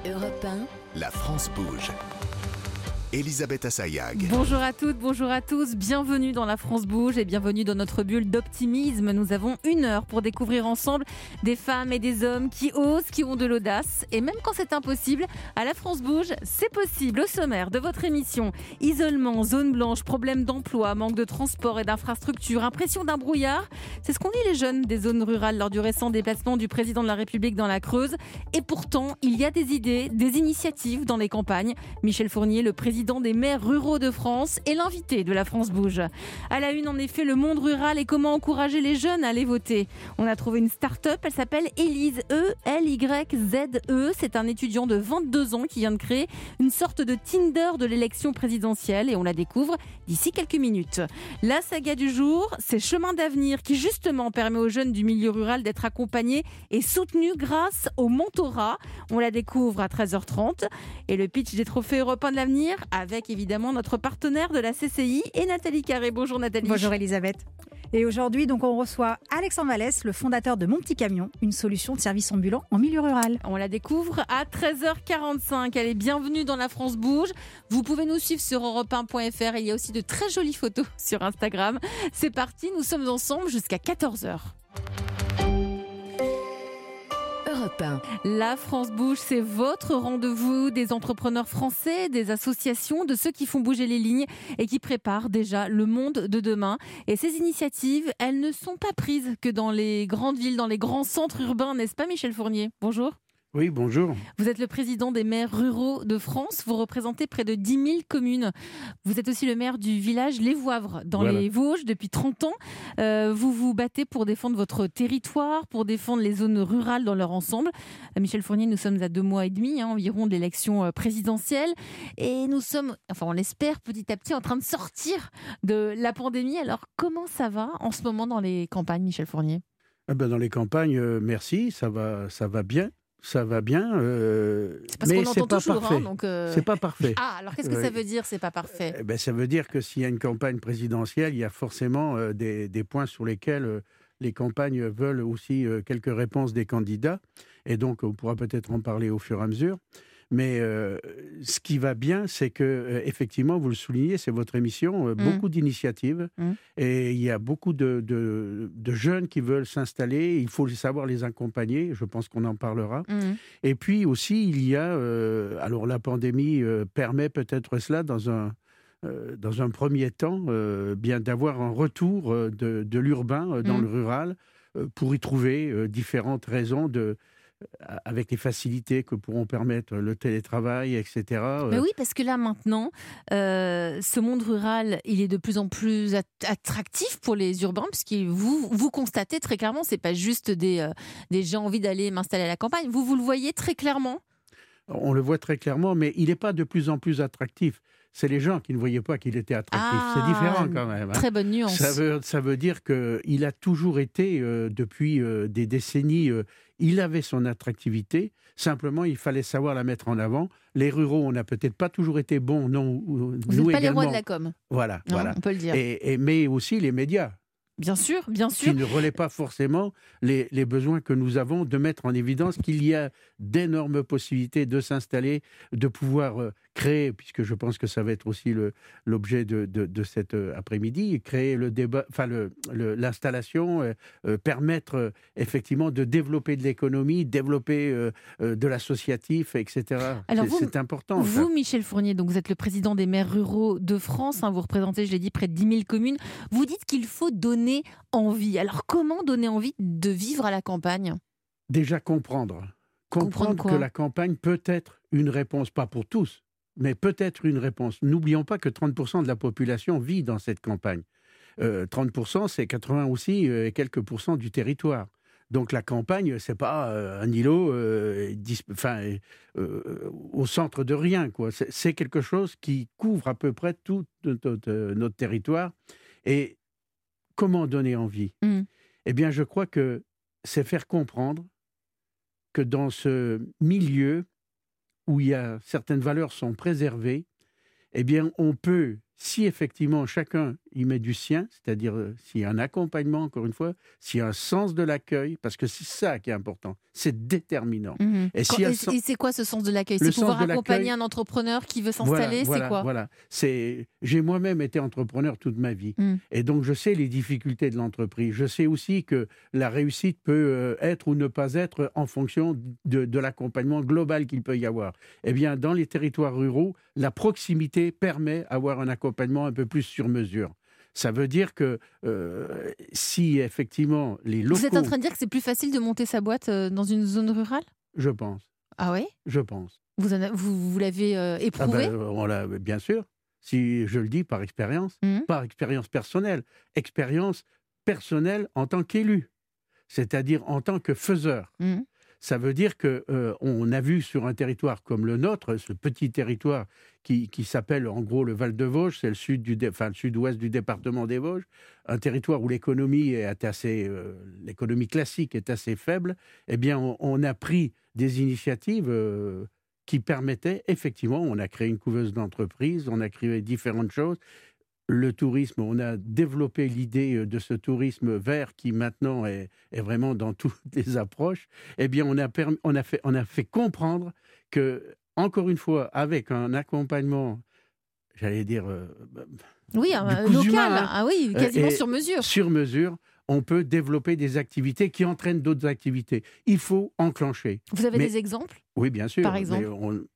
Europe 1, La France bouge. Elisabeth Assayag. Bonjour à toutes, bonjour à tous, bienvenue dans La France bouge et bienvenue dans notre bulle d'optimisme. Nous avons 1 heure pour découvrir ensemble des femmes et des hommes qui osent, qui ont de l'audace. Et même quand c'est impossible, à La France bouge, c'est possible. Au sommaire de votre émission, isolement, zone blanche, problème d'emploi, manque de transport et d'infrastructures, impression d'un brouillard. C'est ce qu'ont dit les jeunes des zones rurales lors du récent déplacement du président de la République dans la Creuse. Et pourtant, il y a des idées, des initiatives dans les campagnes. Michel Fournier, le président des maires ruraux de France, est l'invité de La France bouge. À la une, en effet, le monde rural et comment encourager les jeunes à aller voter. On a trouvé une start-up, elle s'appelle Elyze, E-L-Y-Z-E. C'est un étudiant de 22 ans qui vient de créer une sorte de Tinder de l'élection présidentielle et on la découvre d'ici quelques minutes. La saga du jour, c'est Chemin d'avenir qui justement permet aux jeunes du milieu rural d'être accompagnés et soutenus grâce au mentorat. On la découvre à 13h30 et le pitch des trophées européens de l'avenir avec évidemment notre partenaire de la CCI et Nathalie Carré. Bonjour Nathalie. Bonjour Elisabeth. Et aujourd'hui, donc, on reçoit Alexandre Vallès, le fondateur de Mon Petit Camion, une solution de service ambulant en milieu rural. On la découvre à 13h45. Allez, bienvenue dans La France bouge. Vous pouvez nous suivre sur europe1.fr. Il y a aussi de très jolies photos sur Instagram. C'est parti, nous sommes ensemble jusqu'à 14h. Europe 1. La France bouge, c'est votre rendez-vous des entrepreneurs français, des associations, de ceux qui font bouger les lignes et qui préparent déjà le monde de demain. Et ces initiatives, elles ne sont pas prises que dans les grandes villes, dans les grands centres urbains, n'est-ce pas Michel Fournier ? Bonjour. Oui, bonjour. Vous êtes le président des maires ruraux de France. Vous représentez près de 10 000 communes. Vous êtes aussi le maire du village Les Vouivres, dans les Vosges, depuis 30 ans. Vous vous battez pour défendre votre territoire, pour défendre les zones rurales dans leur ensemble. Michel Fournier, nous sommes à 2 mois et demi environ de l'élection présidentielle. Et nous sommes, enfin on l'espère, petit à petit en train de sortir de la pandémie. Alors comment ça va en ce moment dans les campagnes, Michel Fournier ? Dans les campagnes, merci, ça va bien. Ça va bien, c'est parce mais qu'on c'est entend pas toujours, parfait. Donc C'est pas parfait. Ah, alors qu'est-ce que ça veut dire, c'est pas parfait ? Ça veut dire que s'il y a une campagne présidentielle, il y a forcément des points sur lesquels les campagnes veulent aussi quelques réponses des candidats. Et donc, on pourra peut-être en parler au fur et à mesure. Mais ce qui va bien, c'est que effectivement, vous le soulignez, c'est votre émission, beaucoup d'initiatives, et il y a beaucoup de jeunes qui veulent s'installer. Il faut savoir les accompagner. Je pense qu'on en parlera. Et puis aussi, il y a, alors la pandémie permet peut-être cela dans un premier temps, bien d'avoir un retour de l'urbain dans le rural pour y trouver différentes raisons avec les facilités que pourront permettre le télétravail, etc. Mais oui, parce que là, maintenant, ce monde rural, il est de plus en plus attractif pour les urbains, puisque vous constatez très clairement, c'est pas juste des j'ai envie d'aller m'installer à la campagne, vous le voyez très clairement. On le voit très clairement, mais il n'est pas de plus en plus attractif. C'est les gens qui ne voyaient pas qu'il était attractif. C'est différent quand même. Très bonne nuance. Ça veut dire qu'il a toujours été, depuis des décennies, il avait son attractivité. Simplement, il fallait savoir la mettre en avant. Les ruraux, on n'a peut-être pas toujours été bons. Non, vous nous n'êtes pas également. les rois de la com. Voilà. On peut le dire. Mais aussi les médias. Bien sûr. Qui ne relaient pas forcément les besoins que nous avons de mettre en évidence qu'il y a d'énormes possibilités de s'installer, de pouvoir créer, puisque je pense que ça va être aussi l'objet de cet après-midi, créer le débat, l'installation, permettre effectivement de développer de l'économie, développer de l'associatif, etc. Alors c'est important. Vous, Michel Fournier, donc vous êtes le président des maires ruraux de France, vous représentez, je l'ai dit, près de 10 000 communes. Vous dites qu'il faut donner envie. Alors, comment donner envie de vivre à la campagne ? Déjà comprendre que la campagne peut être une réponse, pas pour tous, mais peut être une réponse. N'oublions pas que 30% de la population vit dans cette campagne. 30%, c'est 80 aussi et quelques pourcents du territoire. Donc la campagne, c'est pas un îlot au centre de rien, quoi. C'est quelque chose qui couvre à peu près tout notre territoire. Et comment donner envie ? Eh bien, je crois que c'est faire comprendre que dans ce milieu où il y a certaines valeurs sont préservées, eh bien, on peut, si effectivement chacun il met du sien, c'est-à-dire s'il y a un accompagnement, encore une fois, s'il y a un sens de l'accueil, parce que c'est ça qui est important, c'est déterminant. Et c'est quoi ce sens de l'accueil? Le C'est pouvoir sens de accompagner l'accueil. un entrepreneur qui veut s'installer, c'est quoi? Voilà. J'ai moi-même été entrepreneur toute ma vie. Et donc, je sais les difficultés de l'entreprise. Je sais aussi que la réussite peut être ou ne pas être en fonction de l'accompagnement global qu'il peut y avoir. Eh bien, dans les territoires ruraux, la proximité permet d'avoir un accompagnement un peu plus sur mesure. Ça veut dire que si effectivement les locaux... Vous êtes en train de dire que c'est plus facile de monter sa boîte dans une zone rurale? Je pense. Ah oui? Je pense. Vous l'avez éprouvé? On l'a, bien sûr. Si je le dis par expérience personnelle. Expérience personnelle en tant qu'élu, c'est-à-dire en tant que faiseur. Ça veut dire qu'on a vu sur un territoire comme le nôtre, ce petit territoire qui s'appelle en gros le Val-de-Vosges, c'est le sud-ouest du département des Vosges, un territoire où l'économie classique est assez faible. Eh bien, on a pris des initiatives qui permettaient, effectivement, on a créé une couveuse d'entreprise, on a créé différentes choses. Le tourisme, on a développé l'idée de ce tourisme vert qui maintenant est vraiment dans toutes les approches. Eh bien, on a fait comprendre que, encore une fois, avec un accompagnement, j'allais dire, local, quasiment sur mesure. Sur mesure, on peut développer des activités qui entraînent d'autres activités. Il faut enclencher. Vous avez des exemples? Oui, bien sûr. Par exemple,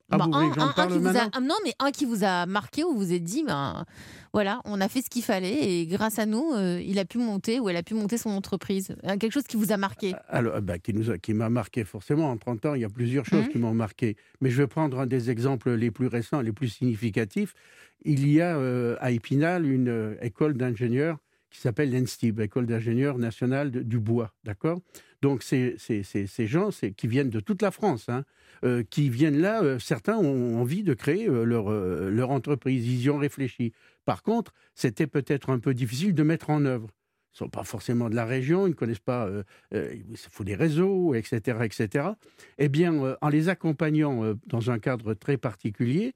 un qui vous a marqué, où vous vous êtes dit, voilà, on a fait ce qu'il fallait et grâce à nous, il a pu monter ou elle a pu monter son entreprise. Quelque chose qui vous a marqué? Alors, qui m'a marqué forcément. En 30 ans, il y a plusieurs choses qui m'ont marqué. Mais je vais prendre un des exemples les plus récents, les plus significatifs. Il y a à Épinal une école d'ingénieurs qui s'appelle l'ENSTIB, École d'ingénieurs nationale du bois, d'accord? Donc, ces gens qui viennent de toute la France, qui viennent là, certains ont envie de créer leur entreprise, ils y ont réfléchi. Par contre, c'était peut-être un peu difficile de mettre en œuvre. Ils ne sont pas forcément de la région, ils ne connaissent pas, il faut des réseaux, etc., etc. Eh bien, en les accompagnant dans un cadre très particulier,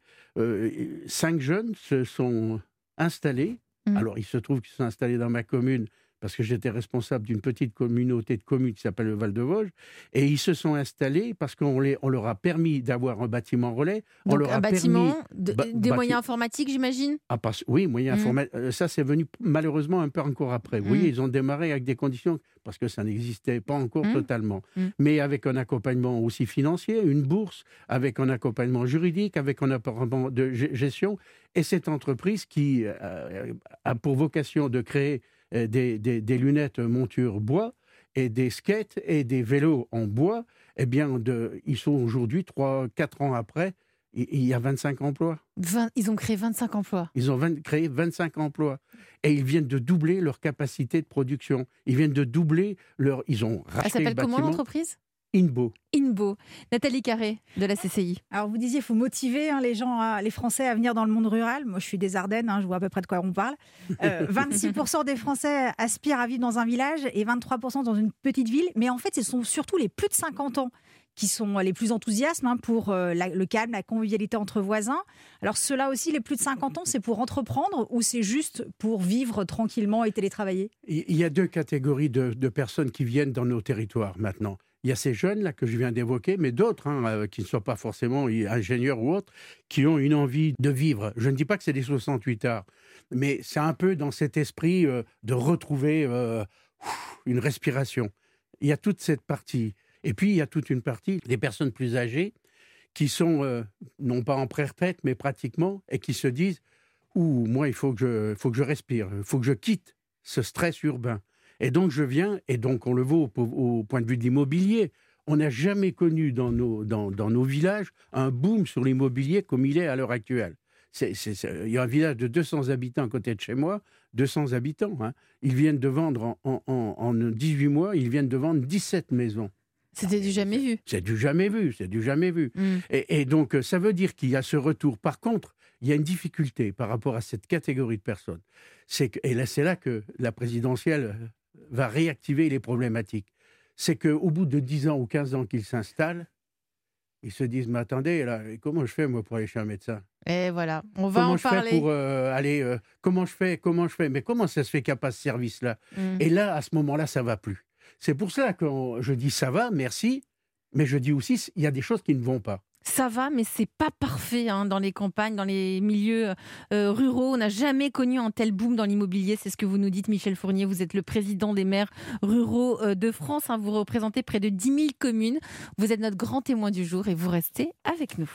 5 jeunes se sont installés. Alors, il se trouve qu'ils sont installés dans ma commune parce que j'étais responsable d'une petite communauté de communes qui s'appelle le Val-de-Vosges, et ils se sont installés parce qu'on leur a permis d'avoir un bâtiment relais. Donc un bâtiment, des moyens informatiques, j'imagine? Oui, moyens informatiques. Ça, c'est venu malheureusement un peu encore après. Vous voyez, ils ont démarré avec des conditions, parce que ça n'existait pas encore totalement. Mais avec un accompagnement aussi financier, une bourse, avec un accompagnement juridique, avec un accompagnement de gestion. Et cette entreprise qui a pour vocation de créer des lunettes monture bois et des skates et des vélos en bois, eh bien, ils sont aujourd'hui, 3-4 ans après, il y a 25 emplois. Ils ont créé 25 emplois. Ils ont créé 25 emplois. Et ils viennent de doubler leur capacité de production. Ils viennent de doubler leur... Ils ont racheté le bâtiment. Elle s'appelle comment l'entreprise? Inbo. Nathalie Carré de la CCI. Alors vous disiez, il faut motiver les Français à venir dans le monde rural. Moi, je suis des Ardennes, je vois à peu près de quoi on parle. 26% des Français aspirent à vivre dans un village et 23% dans une petite ville. Mais en fait, ce sont surtout les plus de 50 ans qui sont les plus enthousiastes pour le calme, la convivialité entre voisins. Alors ceux-là aussi, les plus de 50 ans, c'est pour entreprendre ou c'est juste pour vivre tranquillement et télétravailler? Il y a 2 catégories de personnes qui viennent dans nos territoires maintenant. Il y a ces jeunes-là que je viens d'évoquer, mais d'autres qui ne sont pas forcément ingénieurs ou autres, qui ont une envie de vivre. Je ne dis pas que c'est des 68 heures, mais c'est un peu dans cet esprit de retrouver une respiration. Il y a toute cette partie. Et puis, il y a toute une partie des personnes plus âgées qui sont, non pas en pré-retraite, mais pratiquement, et qui se disent « Ouh, moi, il faut que je respire, il faut que je quitte ce stress urbain ». Et donc, je viens, et donc on le voit au point de vue de l'immobilier. On n'a jamais connu dans nos villages un boom sur l'immobilier comme il est à l'heure actuelle. Il y a un village de 200 habitants à côté de chez moi, 200 habitants. Ils viennent de vendre, en 18 mois, ils viennent de vendre 17 maisons. C'était du jamais vu. C'est du jamais vu. Et donc, ça veut dire qu'il y a ce retour. Par contre, il y a une difficulté par rapport à cette catégorie de personnes. C'est là que la présidentielle va réactiver les problématiques. C'est qu'au bout de 10 ans ou 15 ans qu'ils s'installent, ils se disent « Mais attendez, là, comment je fais moi pour aller chez un médecin ? Et voilà, on va Comment en je fais parler. pour aller comment je fais mais comment ça se fait qu'il n'y a pas ce service-là? Et là, à ce moment-là, ça va plus. C'est pour ça que je dis: «Ça va, merci», mais je dis aussi: «Il y a des choses qui ne vont pas». Ça va, mais c'est pas parfait dans les campagnes, dans les milieux ruraux. On n'a jamais connu un tel boom dans l'immobilier. C'est ce que vous nous dites, Michel Fournier. Vous êtes le président des maires ruraux de France. Vous représentez près de 10 000 communes. Vous êtes notre grand témoin du jour et vous restez avec nous.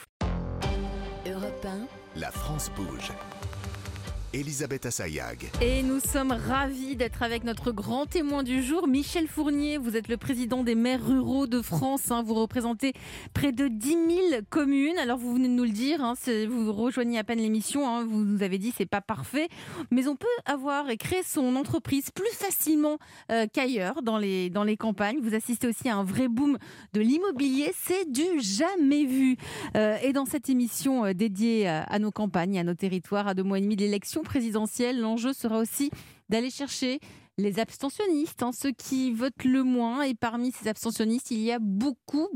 Europe 1, La France bouge. Elisabeth Assayag. Et nous sommes ravis d'être avec notre grand témoin du jour, Michel Fournier. Vous êtes le président des maires ruraux de France. Vous représentez près de 10 000 communes. Alors, vous venez de nous le dire, vous rejoignez à peine l'émission. Vous nous avez dit, c'est pas parfait. Mais on peut avoir et créer son entreprise plus facilement qu'ailleurs dans les campagnes. Vous assistez aussi à un vrai boom de l'immobilier. C'est du jamais vu. Et dans cette émission dédiée à nos campagnes, à nos territoires, à 2 mois et demi de l'élection présidentielle, l'enjeu sera aussi d'aller chercher les abstentionnistes, ceux qui votent le moins. Et parmi ces abstentionnistes, il y a beaucoup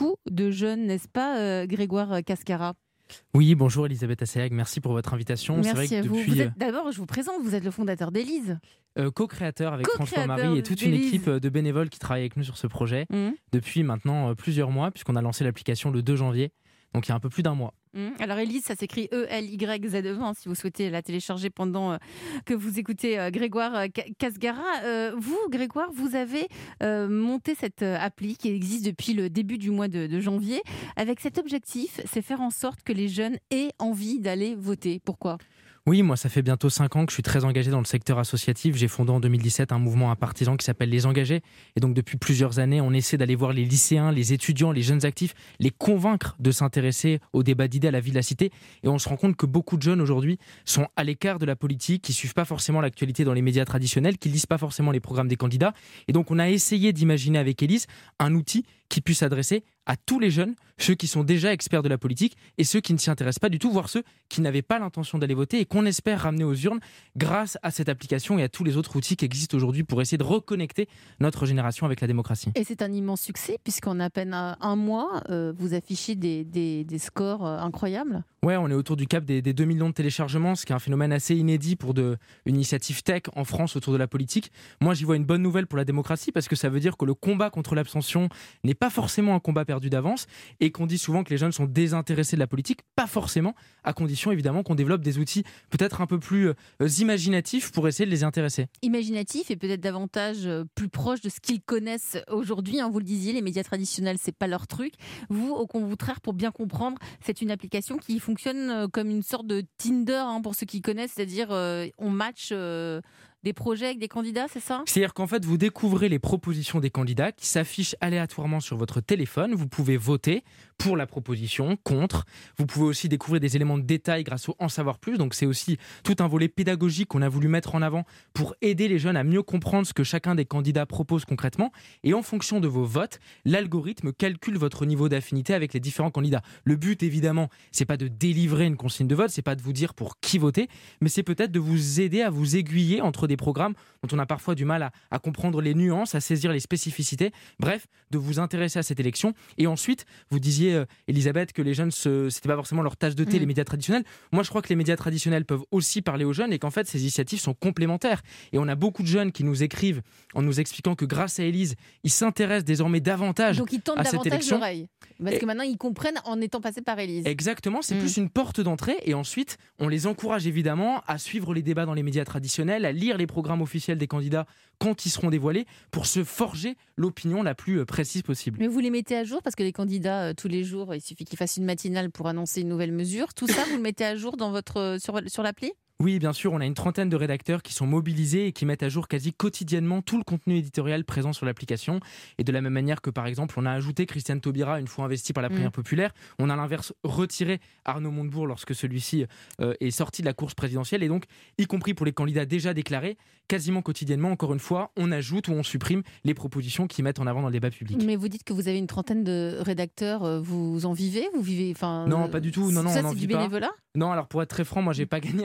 de jeunes, n'est-ce pas, Grégoire Cascara? Oui, bonjour Elisabeth Assayag, merci pour votre invitation. Merci C'est vrai que à vous. depuis, D'abord, je vous présente, vous êtes le fondateur d'Élise. co-créateur avec François-Marie et toute une d'Élise. équipe de bénévoles qui travaillent avec nous sur ce projet depuis maintenant plusieurs mois, puisqu'on a lancé l'application le 2 janvier, donc il y a un peu plus d'un mois. Alors Élise, ça s'écrit ELYZE, si vous souhaitez la télécharger pendant que vous écoutez Grégoire Casgara. Vous, Grégoire, vous avez monté cette appli qui existe depuis le début du mois de janvier, avec cet objectif, c'est faire en sorte que les jeunes aient envie d'aller voter. Pourquoi ? Oui, moi ça fait bientôt 5 ans que je suis très engagé dans le secteur associatif. J'ai fondé en 2017 un mouvement à partisans qui s'appelle Les Engagés. Et donc depuis plusieurs années, on essaie d'aller voir les lycéens, les étudiants, les jeunes actifs, les convaincre de s'intéresser au débat d'idées à la vie de la cité. Et on se rend compte que beaucoup de jeunes aujourd'hui sont à l'écart de la politique, qui suivent pas forcément l'actualité dans les médias traditionnels, qui lisent pas forcément les programmes des candidats. Et donc on a essayé d'imaginer avec Élise un outil qui puisse s'adresser à tous les jeunes, ceux qui sont déjà experts de la politique et ceux qui ne s'y intéressent pas du tout, voire ceux qui n'avaient pas l'intention d'aller voter et qu'on espère ramener aux urnes grâce à cette application et à tous les autres outils qui existent aujourd'hui pour essayer de reconnecter notre génération avec la démocratie. Et c'est un immense succès puisqu'en à peine un mois, vous affichez des scores incroyables. Ouais, on est autour du cap des 2 millions de téléchargements, ce qui est un phénomène assez inédit pour une initiative tech en France autour de la politique. Moi, j'y vois une bonne nouvelle pour la démocratie parce que ça veut dire que le combat contre l'abstention n'est pas forcément un combat perdu d'avance et qu'on dit souvent que les jeunes sont désintéressés de la politique, pas forcément, à condition évidemment qu'on développe des outils peut-être un peu plus imaginatifs pour essayer de les intéresser. Imaginatif et peut-être davantage plus proche de ce qu'ils connaissent aujourd'hui. Vous le disiez, les médias traditionnels, c'est pas leur truc. Vous, au contraire, pour bien comprendre, c'est une application qui fonctionne comme une sorte de Tinder pour ceux qui connaissent, c'est-à-dire on match des projets avec des candidats, c'est ça ? C'est-à-dire qu'en fait, vous découvrez les propositions des candidats qui s'affichent aléatoirement sur votre téléphone. Vous pouvez voter pour la proposition, contre. Vous pouvez aussi découvrir des éléments de détail grâce au En savoir plus. Donc c'est aussi tout un volet pédagogique qu'on a voulu mettre en avant pour aider les jeunes à mieux comprendre ce que chacun des candidats propose concrètement. Et en fonction de vos votes, l'algorithme calcule votre niveau d'affinité avec les différents candidats. Le but, évidemment, c'est pas de délivrer une consigne de vote, c'est pas de vous dire pour qui voter, mais c'est peut-être de vous aider à vous aiguiller entre des programmes dont on a parfois du mal à comprendre les nuances, à saisir les spécificités. Bref, de vous intéresser à cette élection. Et ensuite, vous disiez, Elisabeth, que les jeunes, c'était pas forcément leur tasse de thé, les médias traditionnels. Moi, je crois que les médias traditionnels peuvent aussi parler aux jeunes et qu'en fait, ces initiatives sont complémentaires. Et on a beaucoup de jeunes qui nous écrivent en nous expliquant que grâce à Élise, ils s'intéressent désormais davantage donc ils tendent à cette davantage élection. l'oreille. Parce que maintenant, ils comprennent en étant passés par Élise. Exactement, c'est plus une porte d'entrée. Et ensuite, on les encourage évidemment à suivre les débats dans les médias traditionnels, à lire les programmes officiels des candidats quand ils seront dévoilés pour se forger l'opinion la plus précise possible. Mais vous les mettez à jour parce que les candidats, tous les jours, il suffit qu'ils fassent une matinale pour annoncer une nouvelle mesure. Tout ça, vous le mettez à jour dans sur l'appli ? Oui, bien sûr, on a une trentaine de rédacteurs qui sont mobilisés et qui mettent à jour quasi quotidiennement tout le contenu éditorial présent sur l'application. Et de la même manière que, par exemple, on a ajouté Christiane Taubira une fois investi par la primaire populaire, on a à l'inverse retiré Arnaud Montebourg lorsque celui-ci est sorti de la course présidentielle. Et donc, y compris pour les candidats déjà déclarés, quasiment quotidiennement, encore une fois, on ajoute ou on supprime les propositions qui mettent en avant dans le débat public. Mais vous dites que vous avez une trentaine de rédacteurs, vous en vivez ? Vous vivez, Non, pas du tout. Non, ça, on n'en c'est vit du pas. bénévolat ? Non, alors pour être très franc, moi j'ai pas gagné un centime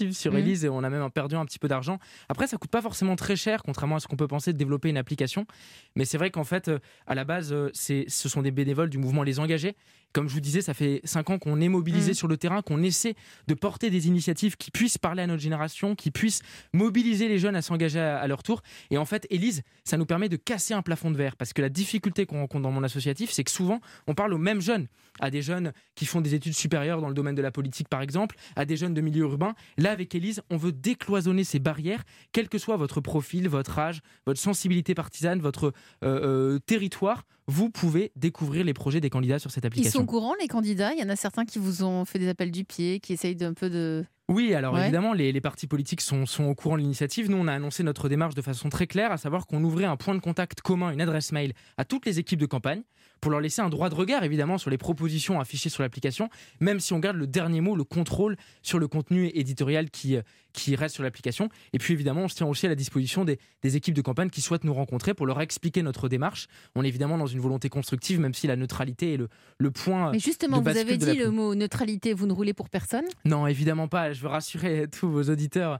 initiative sur Élise et on a même perdu un petit peu d'argent. Après, ça coûte pas forcément très cher, contrairement à ce qu'on peut penser de développer une application. Mais c'est vrai qu'en fait, à la base, ce sont des bénévoles du mouvement Les Engagés. Comme je vous disais, ça fait 5 ans qu'on est mobilisé sur le terrain, qu'on essaie de porter des initiatives qui puissent parler à notre génération, qui puissent mobiliser les jeunes à s'engager à leur tour. Et en fait, Élise, ça nous permet de casser un plafond de verre. Parce que la difficulté qu'on rencontre dans mon associatif, c'est que souvent, on parle aux mêmes jeunes, à des jeunes qui font des études supérieures dans le domaine de la politique, par exemple, à des jeunes de milieu urbain. Là, avec Élise, on veut décloisonner ces barrières, quel que soit votre profil, votre âge, votre sensibilité partisane, votre territoire. Vous pouvez découvrir les projets des candidats sur cette application. Ils sont au courant, les candidats? Il y en a certains qui vous ont fait des appels du pied, qui essayent d'un peu de... Oui, alors évidemment, les partis politiques sont au courant de l'initiative. Nous, on a annoncé notre démarche de façon très claire, à savoir qu'on ouvrait un point de contact commun, une adresse mail à toutes les équipes de campagne, pour leur laisser un droit de regard, évidemment, sur les propositions affichées sur l'application, même si on garde le dernier mot, le contrôle sur le contenu éditorial qui reste sur l'application. Et puis, évidemment, on se tient aussi à la disposition des équipes de campagne qui souhaitent nous rencontrer pour leur expliquer notre démarche. On est évidemment dans une volonté constructive, même si la neutralité est le point. Mais justement, de vous avez bascule de dit le mot neutralité, vous ne roulez pour personne? Non, évidemment pas. Je veux rassurer tous vos auditeurs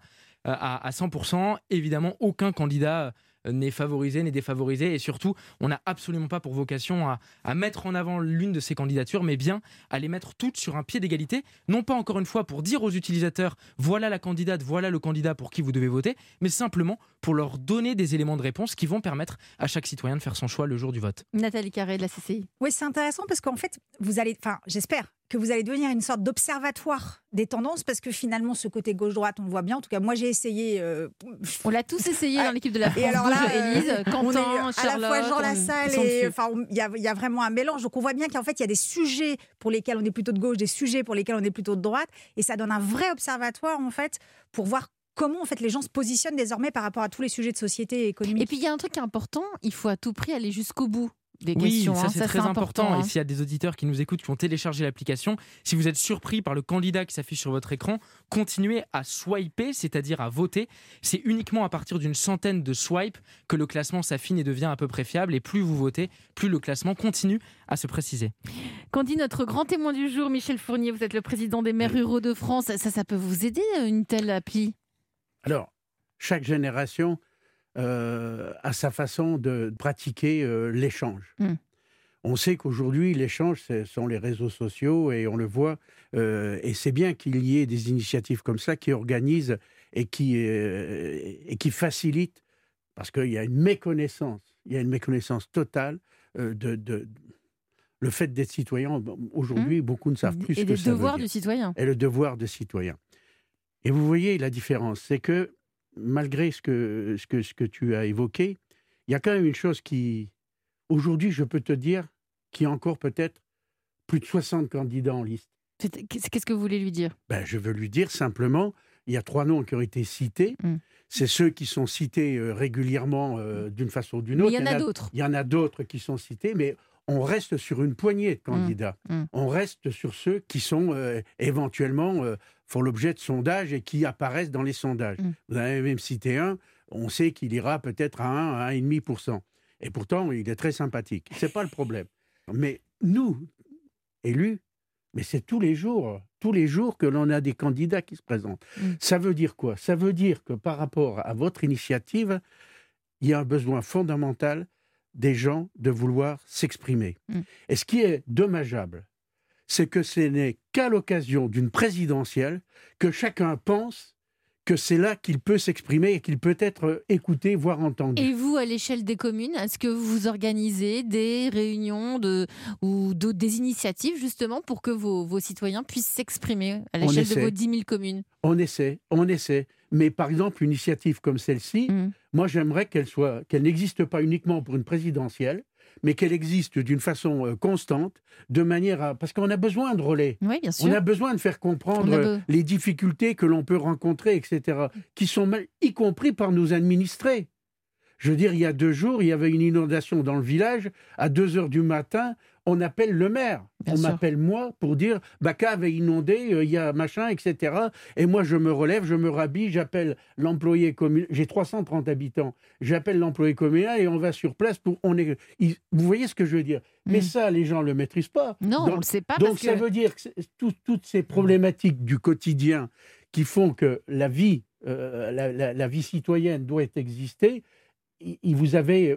à 100%. Évidemment, aucun candidat n'est favorisé, n'est défavorisé. Et surtout, on n'a absolument pas pour vocation à mettre en avant l'une de ces candidatures, mais bien à les mettre toutes sur un pied d'égalité. Non pas, encore une fois, pour dire aux utilisateurs « voilà la candidate, voilà le candidat pour qui vous devez voter », mais simplement pour leur donner des éléments de réponse qui vont permettre à chaque citoyen de faire son choix le jour du vote. Nathalie Carré de la CCI. Oui, c'est intéressant parce qu'en fait, j'espère que vous allez devenir une sorte d'observatoire des tendances parce que finalement, ce côté gauche-droite, on le voit bien. En tout cas, moi, j'ai essayé. On l'a tous essayé dans l'équipe de la France. Et alors là, Élise, Quentin, on est à la fois Jean Lassalle et il y a vraiment un mélange. Donc on voit bien qu'en fait, il y a des sujets pour lesquels on est plutôt de gauche, des sujets pour lesquels on est plutôt de droite. Et ça donne un vrai observatoire, en fait, pour voir comment en fait, les gens se positionnent désormais par rapport à tous les sujets de société et économique. Et puis, il y a un truc qui est important, il faut à tout prix aller jusqu'au bout des oui, questions. Ça, c'est très important. Hein. Et s'il y a des auditeurs qui nous écoutent, qui ont téléchargé l'application, si vous êtes surpris par le candidat qui s'affiche sur votre écran, continuez à swiper, c'est-à-dire à voter. C'est uniquement à partir d'une centaine de swipes que le classement s'affine et devient à peu près fiable. Et plus vous votez, plus le classement continue à se préciser. Quand dit notre grand témoin du jour, Michel Fournier, vous êtes le président des maires ruraux de France. Ça peut vous aider, une telle appli? Alors, chaque génération à sa façon de pratiquer l'échange. On sait qu'aujourd'hui, l'échange, ce sont les réseaux sociaux et on le voit. Et c'est bien qu'il y ait des initiatives comme ça qui organisent et qui facilitent, parce qu'il y a une méconnaissance totale le fait d'être citoyen. Aujourd'hui, beaucoup ne savent plus ce que ça veut dire. Et le devoir du citoyen. Et le devoir de citoyen. Et vous voyez la différence, c'est que malgré ce que tu as évoqué, il y a quand même une chose qui, aujourd'hui, je peux te dire, qu'il y a encore peut-être plus de 60 candidats en liste. Qu'est-ce que vous voulez lui dire? Je veux lui dire simplement, il y a 3 noms qui ont été cités. C'est ceux qui sont cités régulièrement d'une façon ou d'une autre. Mais il y en a d'autres. Il y en a d'autres qui sont cités, mais on reste sur une poignée de candidats. On reste sur ceux qui sont éventuellement font l'objet de sondages et qui apparaissent dans les sondages. Vous en avez même cité un, on sait qu'il ira peut-être à 1,5%. Et pourtant, il est très sympathique. Ce n'est pas le problème. Mais nous, élus, mais c'est tous les jours que l'on a des candidats qui se présentent. Ça veut dire quoi? Ça veut dire que par rapport à votre initiative, il y a un besoin fondamental des gens de vouloir s'exprimer. Et ce qui est dommageable, c'est que ce n'est qu'à l'occasion d'une présidentielle que chacun pense que c'est là qu'il peut s'exprimer et qu'il peut être écouté, voire entendu. Et vous, à l'échelle des communes, est-ce que vous organisez des réunions ou des initiatives justement pour que vos citoyens puissent s'exprimer à l'échelle de vos 10 000 communes? On essaie. Mais par exemple, une initiative comme celle-ci, moi j'aimerais qu'elle n'existe pas uniquement pour une présidentielle, mais qu'elle existe d'une façon constante, de manière à... Parce qu'on a besoin de relais. Oui, bien sûr. On a besoin de faire comprendre les difficultés que l'on peut rencontrer, etc., qui sont y compris par nos administrés. Je veux dire, il y a 2 jours, il y avait une inondation dans le village. À 2h du matin, on appelle le maire. On m'appelle moi pour dire Cave est inondé, il y a machin, etc. Et moi, je me relève, je me rhabille, j'appelle l'employé communal. J'ai 330 habitants. J'appelle l'employé communal et on va sur place pour. Vous voyez ce que je veux dire? Mais ça, les gens ne le maîtrisent pas. Non, on ne le sait pas. Donc ça veut dire que toutes ces problématiques du quotidien qui font que la vie citoyenne doit exister, vous avez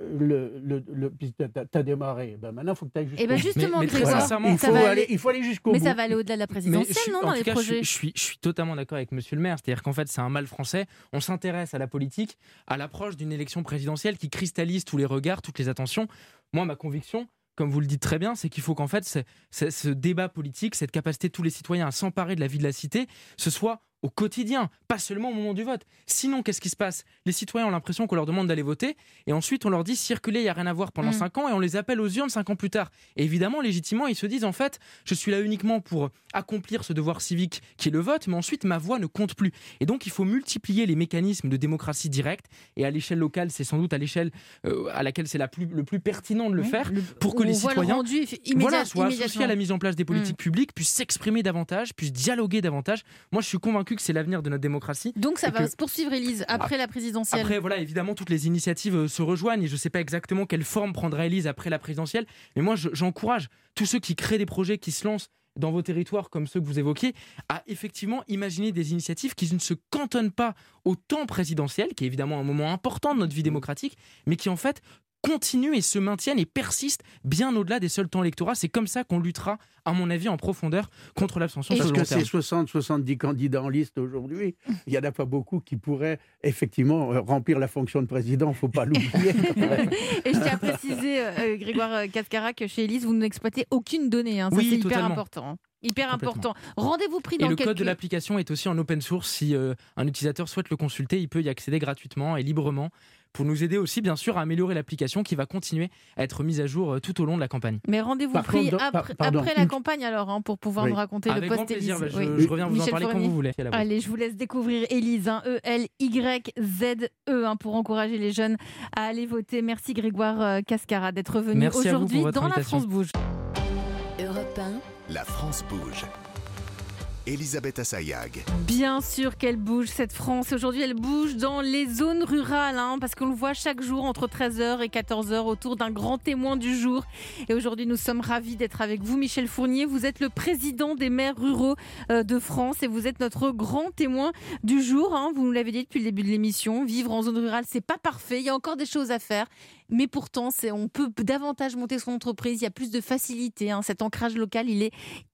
t'as démarré. Maintenant, il faut que tu ailles jusqu'au bout. Et bien justement, mais très Grégoire, sincèrement, il faut aller jusqu'au bout. mais ça va aller au-delà de la présidentielle, non, dans les projets. Je suis totalement d'accord avec Monsieur le maire. C'est-à-dire qu'en fait, c'est un mal français. On s'intéresse à la politique à l'approche d'une élection présidentielle qui cristallise tous les regards, toutes les attentions. Moi, ma conviction, comme vous le dites très bien, c'est qu'il faut qu'en fait, ce débat politique, cette capacité de tous les citoyens à s'emparer de la vie de la cité, ce soit au quotidien, pas seulement au moment du vote. Sinon, qu'est-ce qui se passe ? Les citoyens ont l'impression qu'on leur demande d'aller voter et ensuite on leur dit circuler, il n'y a rien à voir pendant 5 ans et on les appelle aux urnes 5 ans plus tard. Et évidemment, légitimement, ils se disent en fait, je suis là uniquement pour accomplir ce devoir civique qui est le vote, mais ensuite ma voix ne compte plus. Et donc il faut multiplier les mécanismes de démocratie directe et à l'échelle locale, c'est sans doute à l'échelle à laquelle c'est le plus pertinent de le faire pour que les citoyens soient associés à la mise en place des politiques publiques, puissent s'exprimer davantage, puissent dialoguer davantage. Moi, je suis convaincu que c'est l'avenir de notre démocratie. Donc ça va se poursuivre, Élise, après la présidentielle. Après, voilà, évidemment, toutes les initiatives se rejoignent et je ne sais pas exactement quelle forme prendra Élise après la présidentielle, mais moi, j'encourage tous ceux qui créent des projets, qui se lancent dans vos territoires comme ceux que vous évoquiez, à effectivement imaginer des initiatives qui ne se cantonnent pas au temps présidentiel, qui est évidemment un moment important de notre vie démocratique, mais qui en fait continuent et se maintiennent et persistent bien au-delà des seuls temps électoraux. C'est comme ça qu'on luttera, à mon avis, en profondeur contre l'abstention sur le long terme. Parce que ces 60-70 candidats en liste aujourd'hui, il n'y en a pas beaucoup qui pourraient effectivement remplir la fonction de président, il ne faut pas l'oublier. Et je tiens à préciser, Grégoire Cascara, que chez Élise, vous n'exploitez aucune donnée. Ça, c'est hyper totalement. Important. Hyper important. Rendez-vous pris dans quelques... Et le code de l'application est aussi en open source. Si un utilisateur souhaite le consulter, il peut y accéder gratuitement et librement pour nous aider aussi, bien sûr, à améliorer l'application qui va continuer à être mise à jour tout au long de la campagne. Mais rendez-vous pris après la campagne alors, pour pouvoir nous raconter avec le post Élise. Avec grand plaisir, je reviens vous en parler quand vous voulez. Allez, je vous laisse découvrir Élise, E-L-Y-Z-E, pour encourager les jeunes à aller voter. Merci Grégoire Cascara d'être venu aujourd'hui dans La France Bouge. Europe 1. La France bouge. Elisabeth Assayag. Bien sûr qu'elle bouge, cette France. Aujourd'hui, elle bouge dans les zones rurales, parce qu'on le voit chaque jour entre 13h et 14h autour d'un grand témoin du jour. Et aujourd'hui, nous sommes ravis d'être avec vous, Michel Fournier. Vous êtes le président des maires ruraux de France et vous êtes notre grand témoin du jour. Vous nous l'avez dit depuis le début de l'émission. Vivre en zone rurale, c'est pas parfait. Il y a encore des choses à faire. Mais pourtant, on peut davantage monter son entreprise. Il y a plus de facilité. Cet ancrage local, il est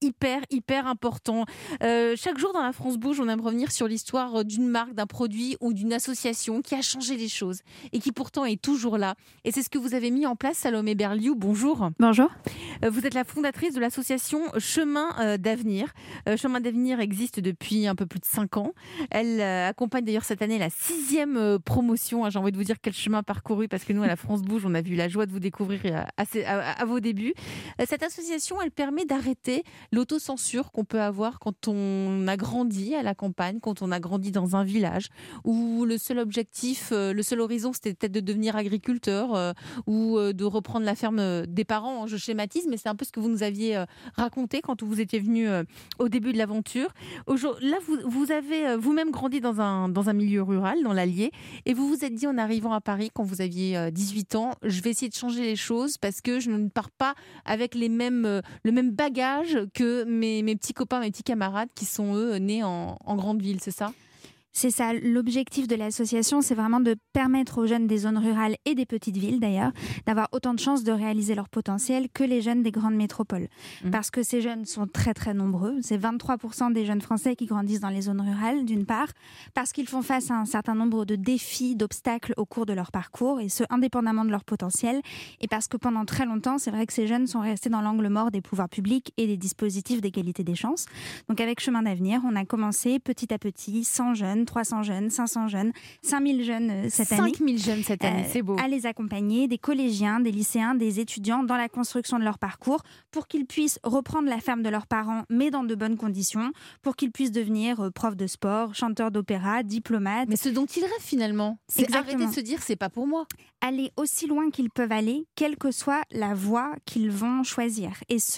hyper important. Chaque jour dans La France Bouge, on aime revenir sur l'histoire d'une marque, d'un produit ou d'une association qui a changé les choses et qui pourtant est toujours là. Et c'est ce que vous avez mis en place, Salomé Berliou. Bonjour. Bonjour. Vous êtes la fondatrice de l'association Chemin d'Avenir. Chemin d'Avenir existe depuis un peu plus de 5 ans. Elle accompagne d'ailleurs cette année la 6e promotion. J'ai envie de vous dire quel chemin parcouru, parce que nous, à La France Bouge, on a eu la joie de vous découvrir à vos débuts. Cette association, elle permet d'arrêter l'autocensure qu'on peut avoir quand on a grandi à la campagne, quand on a grandi dans un village, où le seul objectif, le seul horizon, c'était peut-être de devenir agriculteur ou de reprendre la ferme des parents. Je schématise, mais c'est un peu ce que vous nous aviez raconté quand vous étiez venu au début de l'aventure. Là, vous avez vous-même grandi dans un milieu rural, dans l'Allier, et vous vous êtes dit en arrivant à Paris, quand vous aviez 18 ans, je vais essayer de changer les choses parce que je ne pars pas avec le même bagage que mes petits copains, mes petits camarades qui sont, eux, nés en grande ville, c'est ça ? C'est ça, l'objectif de l'association, c'est vraiment de permettre aux jeunes des zones rurales et des petites villes d'ailleurs, d'avoir autant de chances de réaliser leur potentiel que les jeunes des grandes métropoles. Parce que ces jeunes sont très très nombreux, c'est 23% des jeunes Français qui grandissent dans les zones rurales d'une part, parce qu'ils font face à un certain nombre de défis, d'obstacles au cours de leur parcours, et ce indépendamment de leur potentiel, et parce que pendant très longtemps, c'est vrai que ces jeunes sont restés dans l'angle mort des pouvoirs publics et des dispositifs d'égalité des chances. Donc avec Chemin d'Avenir, on a commencé petit à petit, 100 jeunes, 300 jeunes, 500 jeunes, 5000 jeunes cette année. 5000 jeunes cette année, c'est beau. À les accompagner, des collégiens, des lycéens, des étudiants dans la construction de leur parcours pour qu'ils puissent reprendre la ferme de leurs parents, mais dans de bonnes conditions, pour qu'ils puissent devenir profs de sport, chanteurs d'opéra, diplomates. Mais ce dont ils rêvent finalement, c'est arrêter de se dire c'est pas pour moi. Aller aussi loin qu'ils peuvent aller, quelle que soit la voie qu'ils vont choisir. Et ce,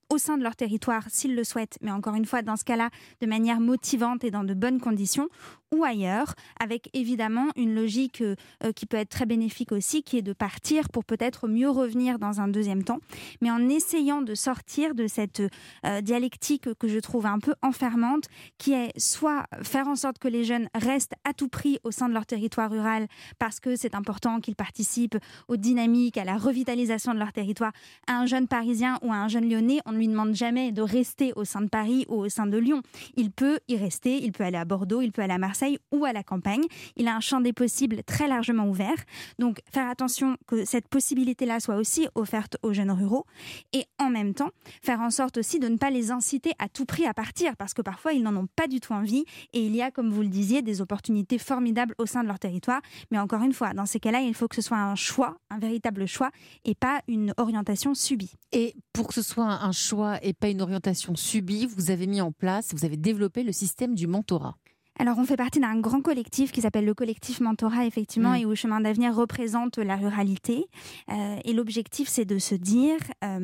au sein de leur territoire s'ils le souhaitent, mais encore une fois, dans ce cas-là, de manière motivante et dans de bonnes conditions, ou ailleurs, avec évidemment une logique qui peut être très bénéfique aussi, qui est de partir pour peut-être mieux revenir dans un deuxième temps, mais en essayant de sortir de cette dialectique que je trouve un peu enfermante, qui est soit faire en sorte que les jeunes restent à tout prix au sein de leur territoire rural, parce que c'est important qu'ils participent aux dynamiques, à la revitalisation de leur territoire. À un jeune Parisien ou à un jeune Lyonnais, on ne lui demande jamais de rester au sein de Paris ou au sein de Lyon. Il peut y rester, il peut aller à Bordeaux, il peut aller à Marseille ou à la campagne. Il a un champ des possibles très largement ouvert. Donc, faire attention que cette possibilité-là soit aussi offerte aux jeunes ruraux et en même temps, faire en sorte aussi de ne pas les inciter à tout prix à partir parce que parfois, ils n'en ont pas du tout envie et il y a, comme vous le disiez, des opportunités formidables au sein de leur territoire. Mais encore une fois, dans ces cas-là, il faut que ce soit un choix, un véritable choix et pas une orientation subie. Et pour que ce soit un choix et pas une orientation subie, vous avez mis en place, vous avez développé le système du mentorat. Alors, on fait partie d'un grand collectif qui s'appelle le collectif Mentorat, effectivement, et où Chemin d'Avenir représente la ruralité. Et l'objectif, c'est de se dire...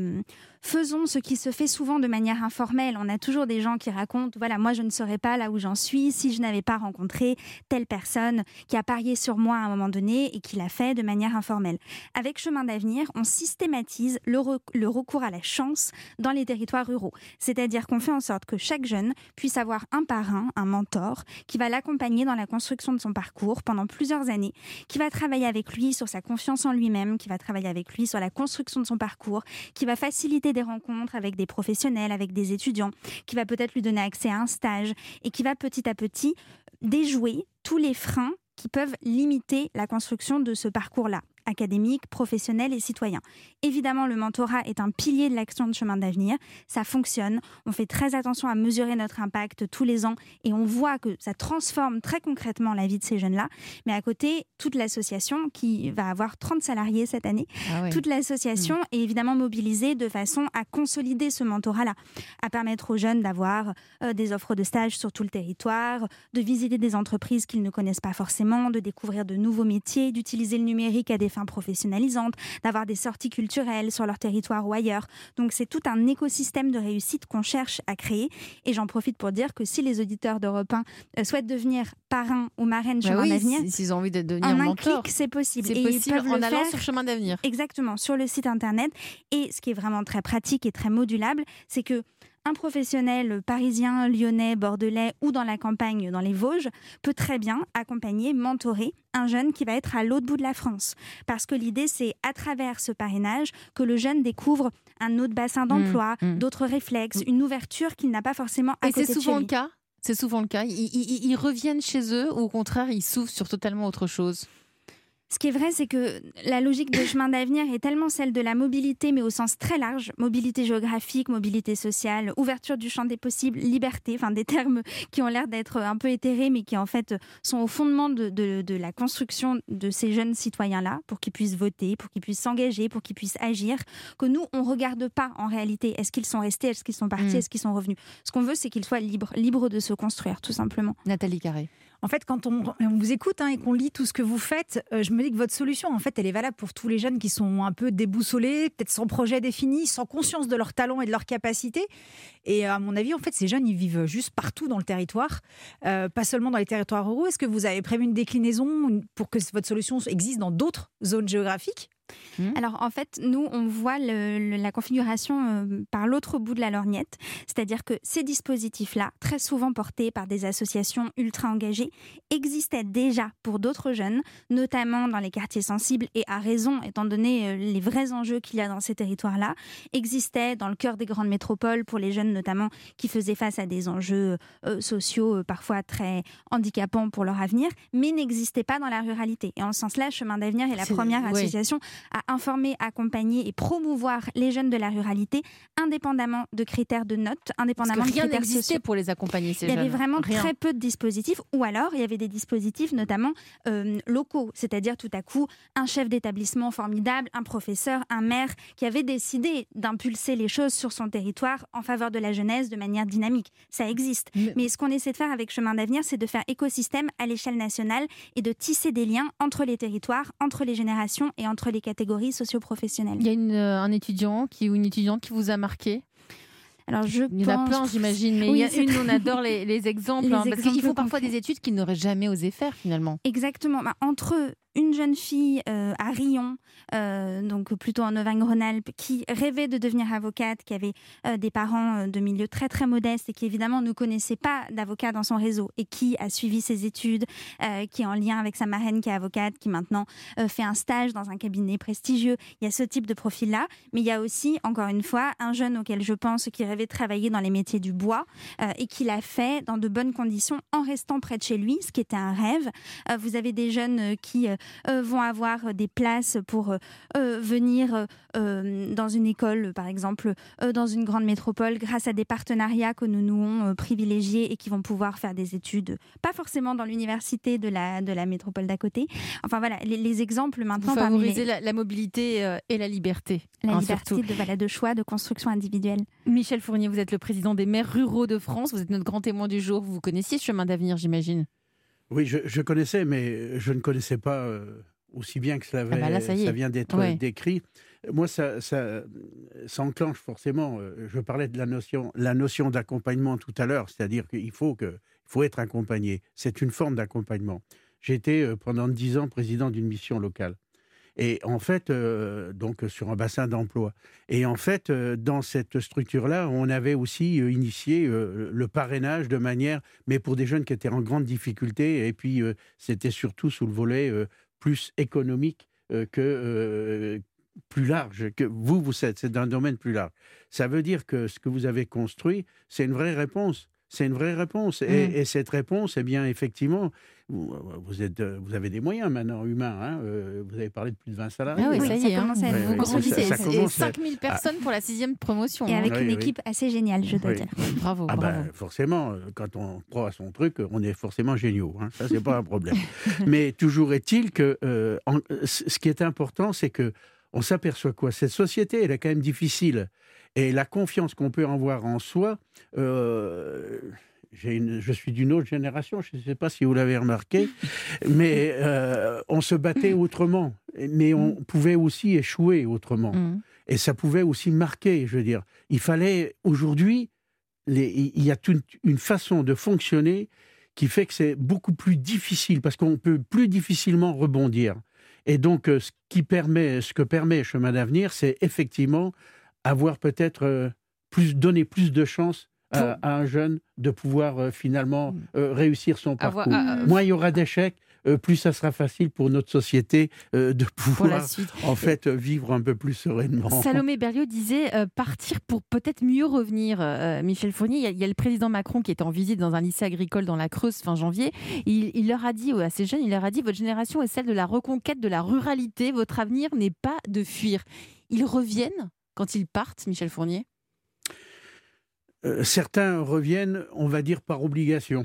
faisons ce qui se fait souvent de manière informelle. On a toujours des gens qui racontent, voilà, moi je ne serais pas là où j'en suis si je n'avais pas rencontré telle personne qui a parié sur moi à un moment donné et qui l'a fait de manière informelle. Avec Chemin d'Avenir, on systématise le recours à la chance dans les territoires ruraux. C'est-à-dire qu'on fait en sorte que chaque jeune puisse avoir un parrain, un mentor, qui va l'accompagner dans la construction de son parcours pendant plusieurs années, qui va travailler avec lui sur sa confiance en lui-même, qui va travailler avec lui sur la construction de son parcours, qui va faciliter des rencontres avec des professionnels, avec des étudiants, qui va peut-être lui donner accès à un stage et qui va petit à petit déjouer tous les freins qui peuvent limiter la construction de ce parcours-là, académique, professionnel et citoyen. Évidemment, le mentorat est un pilier de l'action de Chemin d'Avenir. Ça fonctionne. On fait très attention à mesurer notre impact tous les ans et on voit que ça transforme très concrètement la vie de ces jeunes-là. Mais à côté, toute l'association, qui va avoir 30 salariés cette année, toute l'association est évidemment mobilisée de façon à consolider ce mentorat-là, à permettre aux jeunes d'avoir des offres de stage sur tout le territoire, de visiter des entreprises qu'ils ne connaissent pas forcément, de découvrir de nouveaux métiers, d'utiliser le numérique à des fins professionnalisantes, d'avoir des sorties culturelles sur leur territoire ou ailleurs. Donc c'est tout un écosystème de réussite qu'on cherche à créer. Et j'en profite pour dire que si les auditeurs d'Europe 1 souhaitent devenir parrain ou marraine Chemin d'Avenir, s'ils ont envie de devenir en un mentor, clic, c'est possible. C'est et possible ils peuvent en le allant faire sur Chemin d'Avenir. Exactement, sur le site internet. Et ce qui est vraiment très pratique et très modulable, c'est que un professionnel parisien, lyonnais, bordelais ou dans la campagne, dans les Vosges, peut très bien accompagner, mentorer un jeune qui va être à l'autre bout de la France. Parce que l'idée, c'est à travers ce parrainage que le jeune découvre un autre bassin d'emploi, d'autres réflexes, une ouverture qu'il n'a pas forcément à côté de chez lui. Et c'est souvent le cas. C'est souvent le cas. Ils reviennent chez eux ou au contraire, ils s'ouvrent sur totalement autre chose. Ce qui est vrai, c'est que la logique de Chemin d'Avenir est tellement celle de la mobilité, mais au sens très large, mobilité géographique, mobilité sociale, ouverture du champ des possibles, liberté, enfin des termes qui ont l'air d'être un peu éthérés, mais qui en fait sont au fondement de la construction de ces jeunes citoyens-là, pour qu'ils puissent voter, pour qu'ils puissent s'engager, pour qu'ils puissent agir, que nous, on ne regarde pas en réalité. Est-ce qu'ils sont restés, est-ce qu'ils sont partis, est-ce qu'ils sont revenus? Ce qu'on veut, c'est qu'ils soient libres de se construire, tout simplement. Nathalie Carré. En fait, quand on vous écoute et qu'on lit tout ce que vous faites, je me dis que votre solution, en fait, elle est valable pour tous les jeunes qui sont un peu déboussolés, peut-être sans projet défini, sans conscience de leurs talents et de leurs capacités. Et à mon avis, en fait, ces jeunes, ils vivent juste partout dans le territoire, pas seulement dans les territoires ruraux. Est-ce que vous avez prévu une déclinaison pour que votre solution existe dans d'autres zones géographiques ? Alors en fait, nous, on voit la configuration par l'autre bout de la lorgnette, c'est-à-dire que ces dispositifs-là, très souvent portés par des associations ultra engagées, existaient déjà pour d'autres jeunes, notamment dans les quartiers sensibles, et à raison, étant donné les vrais enjeux qu'il y a dans ces territoires-là, existaient dans le cœur des grandes métropoles pour les jeunes notamment qui faisaient face à des enjeux sociaux parfois très handicapants pour leur avenir, mais n'existaient pas dans la ruralité. Et en ce sens-là, Chemin d'Avenir est la première association à informer, accompagner et promouvoir les jeunes de la ruralité, indépendamment de critères de notes, indépendamment de critères sociaux. Rien n'existait pour les accompagner, ces jeunes. Il y avait vraiment très peu de dispositifs, ou alors il y avait des dispositifs notamment locaux, c'est-à-dire tout à coup un chef d'établissement formidable, un professeur, un maire qui avait décidé d'impulser les choses sur son territoire en faveur de la jeunesse de manière dynamique. Ça existe. Mais ce qu'on essaie de faire avec Chemin d'Avenir, c'est de faire écosystème à l'échelle nationale et de tisser des liens entre les territoires, entre les générations et entre les catégories socio-professionnelles. Il y a un étudiant ou une étudiante qui vous a marqué ? Alors, il y en a plein, j'imagine, mais Oui, il y a une, on adore les exemples, Les parce qu'ils exemples font parfois concrets. des études qu'ils n'auraient jamais osé faire finalement. Exactement. Entre une jeune fille à Rion, donc plutôt en Auvergne-Rhône-Alpes, qui rêvait de devenir avocate, qui avait des parents de milieu très très modeste et qui évidemment ne connaissait pas d'avocat dans son réseau et qui a suivi ses études, qui est en lien avec sa marraine qui est avocate, qui maintenant fait un stage dans un cabinet prestigieux. Il y a ce type de profil-là, mais il y a aussi, encore une fois, un jeune auquel je pense qui rêvait de travailler dans les métiers du bois et qui l'a fait dans de bonnes conditions en restant près de chez lui, ce qui était un rêve. Vous avez des jeunes qui vont avoir des places pour venir dans une école, par exemple, dans une grande métropole, grâce à des partenariats que nous nouons privilégiés et qui vont pouvoir faire des études, pas forcément dans l'université de la métropole d'à côté. Enfin voilà, les exemples maintenant... Vous favorisez la mobilité et la liberté. La liberté surtout. de choix, de construction individuelle. Michel Fournier, vous êtes le président des maires ruraux de France, vous êtes notre grand témoin du jour, vous connaissiez ce chemin d'avenir, j'imagine. Oui, je connaissais, mais je ne connaissais pas aussi bien que ça vient d'être décrit. Moi, ça enclenche forcément. Je parlais de la notion d'accompagnement tout à l'heure, c'est-à-dire qu'il faut être accompagné. C'est une forme d'accompagnement. J'ai été pendant 10 ans président d'une mission locale. Et en fait, donc sur un bassin d'emploi. Et en fait, dans cette structure-là, on avait aussi initié le parrainage de manière, mais pour des jeunes qui étaient en grande difficulté. Et puis, c'était surtout sous le volet plus économique que plus large. Que c'est un domaine plus large. Ça veut dire que ce que vous avez construit, c'est une vraie réponse. C'est une vraie réponse. Et cette réponse, eh bien, effectivement, vous avez des moyens maintenant humains. Hein, vous avez parlé de plus de 20 salariés. Ah oui, ça y est. Vous grandissez. Ça commence 5000 personnes pour la 6e promotion. Et avec une équipe assez géniale, je dois dire. Bravo, Ah bravo. Forcément, quand on croit à son truc, on est forcément géniaux. Hein. Ça, c'est pas un problème. Mais toujours est-il que ce qui est important, c'est que on s'aperçoit quoi ? Cette société, elle est quand même difficile. Et la confiance qu'on peut avoir en soi, je suis d'une autre génération, je ne sais pas si vous l'avez remarqué, mais on se battait autrement, mais on pouvait aussi échouer autrement. Et ça pouvait aussi marquer, je veux dire. Il fallait, aujourd'hui, il y a toute une façon de fonctionner qui fait que c'est beaucoup plus difficile, parce qu'on peut plus difficilement rebondir. Et donc, ce que permet Chemin d'avenir, c'est effectivement avoir peut-être donner plus de chance à un jeune de pouvoir finalement réussir son parcours. Moins il y aura d'échecs, plus ça sera facile pour notre société de pouvoir en fait vivre un peu plus sereinement. Salomé Berliot disait partir pour peut-être mieux revenir. Michel Fournier, il y a le président Macron qui est en visite dans un lycée agricole dans la Creuse fin janvier. Il leur a dit, à ces jeunes, il leur a dit: votre génération est celle de la reconquête de la ruralité, votre avenir n'est pas de fuir. Ils reviennent quand ils partent, Michel Fournier? Certains reviennent, on va dire, par obligation.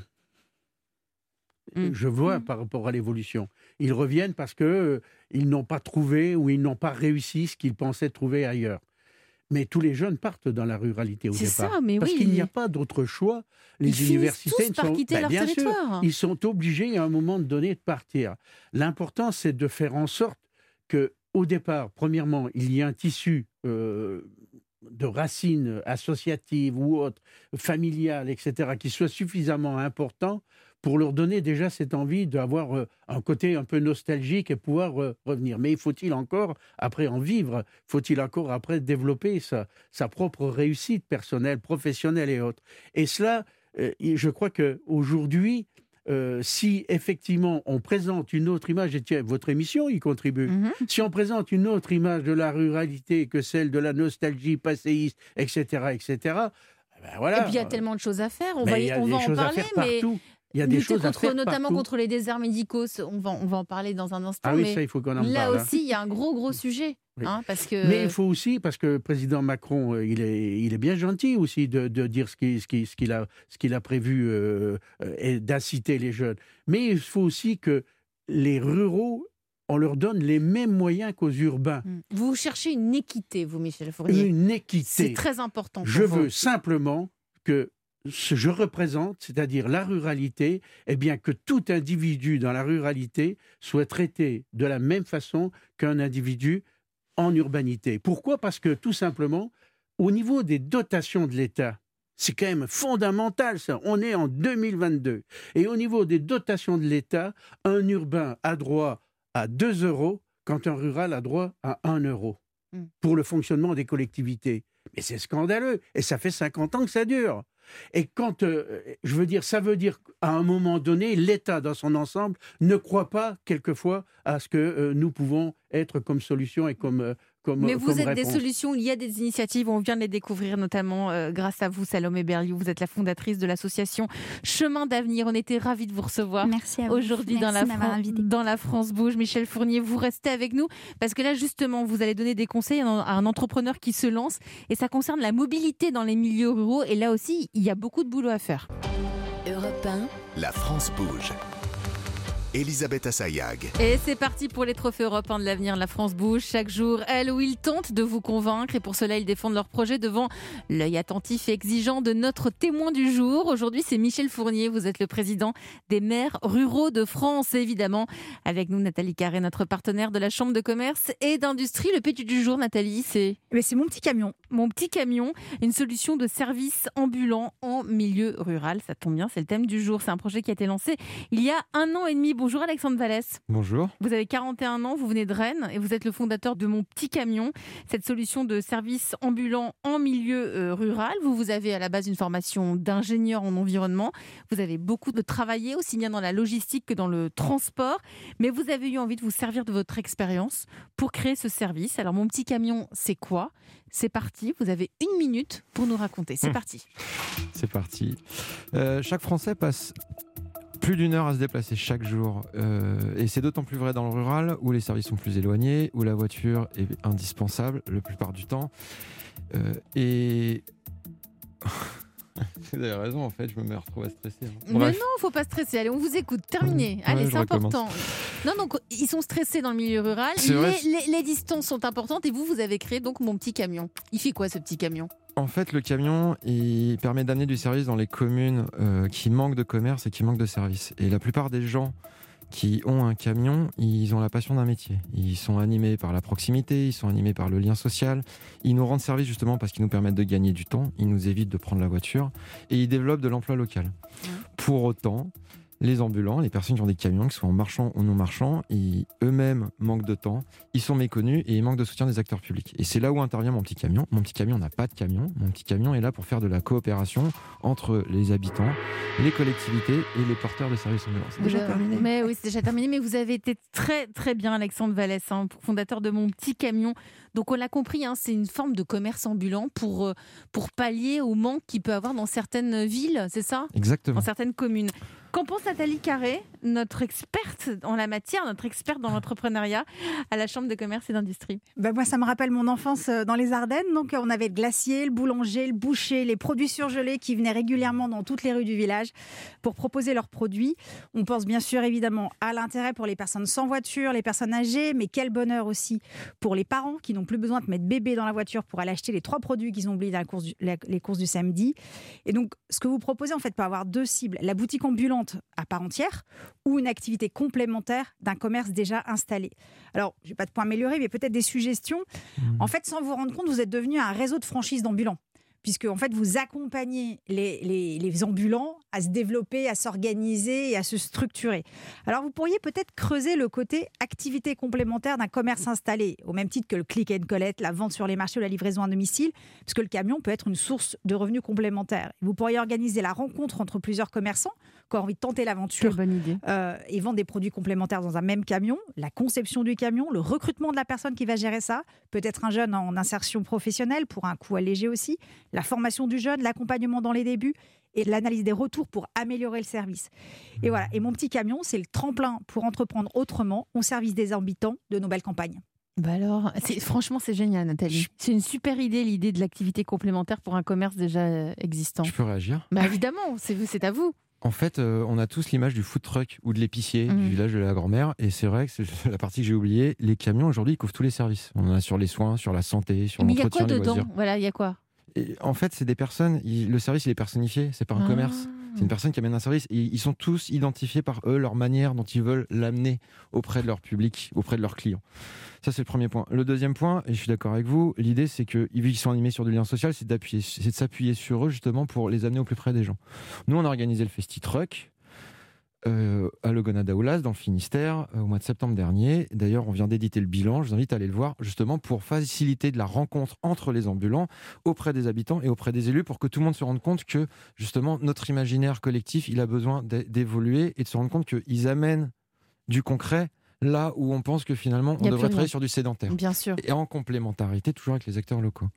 Je vois par rapport à l'évolution. Ils reviennent parce qu'ils n'ont pas trouvé ou ils n'ont pas réussi ce qu'ils pensaient trouver ailleurs. Mais tous les jeunes partent dans la ruralité au départ. C'est ça, mais parce qu'il n'y a pas d'autre choix. Les universités tous par quitter leur territoire. Sûr, ils sont obligés à un moment donné de partir. L'important, c'est de faire en sorte que, au départ, premièrement, il y ait un tissu de racines associatives ou autres, familiales, etc., qui soit suffisamment important pour leur donner déjà cette envie d'avoir un côté un peu nostalgique et pouvoir revenir. Mais faut-il encore, après, en vivre? Faut-il encore, après, développer sa propre réussite personnelle, professionnelle et autres? Et cela, je crois qu'aujourd'hui, si effectivement on présente une autre image, et tiens, votre émission y contribue, si on présente une autre image de la ruralité que celle de la nostalgie passéiste, etc., etc., ben voilà. Et puis il y a tellement de choses à faire, on va en parler, mais il y a des choses à faire notamment partout. contre les déserts médicaux, on va en parler dans un instant. Ah oui, mais ça, il faut qu'on en parle. Là aussi, il y a un gros sujet. Oui. Parce que... Mais il faut aussi, parce que le président Macron, il est bien gentil aussi de dire ce qu'il a prévu et d'inciter les jeunes. Mais il faut aussi que les ruraux, on leur donne les mêmes moyens qu'aux urbains. Vous cherchez une équité, vous, Michel Fournier. Une équité. C'est très important pour Je vous. veux simplement que ce que je représente, c'est-à-dire la ruralité, eh bien que tout individu dans la ruralité soit traité de la même façon qu'un individu en urbanité. Pourquoi ? Parce que tout simplement, au niveau des dotations de l'État, c'est quand même fondamental, ça. On est en 2022. Et au niveau des dotations de l'État, un urbain a droit à 2 euros, quand un rural a droit à 1 euro pour le fonctionnement des collectivités. Mais c'est scandaleux. Et ça fait 50 ans que ça dure. Et quand, ça veut dire qu'à un moment donné, l'État dans son ensemble ne croit pas quelquefois à ce que nous pouvons être comme solution et comme Mais vous comme êtes des réponse. solutions, il y a des initiatives, on vient de les découvrir notamment grâce à vous, Salomé Berliou. Vous êtes la fondatrice de l'association Chemin d'avenir. On était ravis de vous recevoir. Merci à vous. Aujourd'hui Merci de m'avoir invité. dans la France Bouge. Michel Fournier, vous restez avec nous parce que là justement vous allez donner des conseils à un entrepreneur qui se lance et ça concerne la mobilité dans les milieux ruraux et là aussi il y a beaucoup de boulot à faire. Europe 1, La France bouge. Elisabeth Assayag. Et c'est parti pour les trophées européens de l'avenir. La France bouge chaque jour. Elle ou il tente de vous convaincre et pour cela ils défendent leur projet devant l'œil attentif et exigeant de notre témoin du jour. Aujourd'hui c'est Michel Fournier, vous êtes le président des maires ruraux de France évidemment. Avec nous Nathalie Carré, notre partenaire de la Chambre de commerce et d'industrie. Le pitch du jour Nathalie, c'est Mon petit camion. Mon petit camion, une solution de service ambulant en milieu rural. Ça tombe bien, c'est le thème du jour. C'est un projet qui a été lancé il y a 1 an et demi. Bonjour Alexandre Vallès. Bonjour. Vous avez 41 ans, vous venez de Rennes et vous êtes le fondateur de Mon Petit Camion, cette solution de service ambulant en milieu rural. Vous avez à la base une formation d'ingénieur en environnement. Vous avez beaucoup de travaillé aussi bien dans la logistique que dans le transport. Mais vous avez eu envie de vous servir de votre expérience pour créer ce service. Alors Mon Petit Camion, c'est quoi ? C'est parti, vous avez 1 minute pour nous raconter. C'est parti. C'est parti. Chaque Français passe plus d'1 heure à se déplacer chaque jour. Et c'est d'autant plus vrai dans le rural, où les services sont plus éloignés, où la voiture est indispensable la plupart du temps. Et... Vous avez raison, en fait, je me retrouve à stresser. Mais non, il ne faut pas stresser. Allez, on vous écoute. Terminé. Allez, Ouais, c'est je recommence. important. Non, donc, ils sont stressés dans le milieu rural. C'est vrai. Les distances sont importantes et vous avez créé donc Mon Petit Camion. Il fait quoi, ce petit camion ? En fait, le camion, il permet d'amener du service dans les communes qui manquent de commerce et qui manquent de services. Et la plupart des gens qui ont un camion, ils ont la passion d'un métier. Ils sont animés par la proximité, ils sont animés par le lien social. Ils nous rendent service justement parce qu'ils nous permettent de gagner du temps, ils nous évitent de prendre la voiture et ils développent de l'emploi local. Pour autant, les ambulants, les personnes qui ont des camions, que ce soit en marchand ou non marchand, eux-mêmes manquent de temps, ils sont méconnus et ils manquent de soutien des acteurs publics. Et c'est là où intervient Mon Petit Camion. Mon Petit Camion n'a pas de camion. Mon Petit Camion est là pour faire de la coopération entre les habitants, les collectivités et les porteurs de services ambulants. C'est déjà terminé. Mais oui, c'est déjà terminé. Mais vous avez été très, très bien, Alexandre Vallès, fondateur de Mon Petit Camion. Donc, on l'a compris, c'est une forme de commerce ambulant pour pallier au manque qu'il peut avoir dans certaines villes, c'est ça ? Exactement. Dans certaines communes. Qu'en pense Nathalie Carré, notre experte en la matière, notre experte dans l'entrepreneuriat à la Chambre de commerce et d'industrie ? Moi, ça me rappelle mon enfance dans les Ardennes. Donc, on avait le glacier, le boulanger, le boucher, les produits surgelés qui venaient régulièrement dans toutes les rues du village pour proposer leurs produits. On pense bien sûr évidemment à l'intérêt pour les personnes sans voiture, les personnes âgées, mais quel bonheur aussi pour les parents qui n'ont plus besoin de mettre bébé dans la voiture pour aller acheter les 3 produits qu'ils ont oubliés dans les courses du samedi. Et donc, ce que vous proposez en fait peut avoir 2 cibles. La boutique ambulante à part entière ou une activité complémentaire d'un commerce déjà installé. Alors, je n'ai pas de point amélioré, mais peut-être des suggestions. En fait, sans vous rendre compte, vous êtes devenu un réseau de franchise d'ambulants. Puisque en fait, vous accompagnez les ambulants à se développer, à s'organiser et à se structurer. Alors, vous pourriez peut-être creuser le côté activité complémentaire d'un commerce installé, au même titre que le click and collect, la vente sur les marchés ou la livraison à domicile, puisque le camion peut être une source de revenus complémentaires. Vous pourriez organiser la rencontre entre plusieurs commerçants qui ont envie de tenter l'aventure. Quelle bonne idée. Et vendre des produits complémentaires dans un même camion, la conception du camion, le recrutement de la personne qui va gérer ça, peut-être un jeune en insertion professionnelle pour un coût allégé aussi, la formation du jeune, l'accompagnement dans les débuts et l'analyse des retours pour améliorer le service. Et voilà. Et Mon Petit Camion, c'est le tremplin pour entreprendre autrement au service des habitants de nos belles campagnes. Alors, franchement, c'est génial, Nathalie. C'est une super idée, l'idée de l'activité complémentaire pour un commerce déjà existant. Je peux réagir ? Évidemment, c'est à vous. En fait, on a tous l'image du food truck ou de l'épicier du village de la grand-mère. Et c'est vrai que c'est la partie que j'ai oubliée. Les camions, aujourd'hui, ils couvrent tous les services. On en a sur les soins, sur la santé, sur l'entretien, les loisirs. Mais il y a quoi dedans ? Voilà, il y a quoi ? Et en fait, c'est des personnes. Le service, il est personnifié. C'est pas un commerce. C'est une personne qui amène un service et ils sont tous identifiés par eux, leur manière dont ils veulent l'amener auprès de leur public, auprès de leurs clients. Ça, c'est le premier point. Le deuxième point, et je suis d'accord avec vous, l'idée, c'est qu'ils sont animés sur du lien social, c'est de s'appuyer sur eux, justement, pour les amener au plus près des gens. Nous, on a organisé le Festi-Truck à Logonada-Oulas, dans le Finistère, au mois de septembre dernier. D'ailleurs, on vient d'éditer le bilan. Je vous invite à aller le voir, justement, pour faciliter de la rencontre entre les ambulants, auprès des habitants et auprès des élus, pour que tout le monde se rende compte que, justement, notre imaginaire collectif, il a besoin d'évoluer et de se rendre compte qu'ils amènent du concret là où on pense que finalement on devrait travailler sur du sédentaire. Bien sûr. Et en complémentarité, toujours avec les acteurs locaux.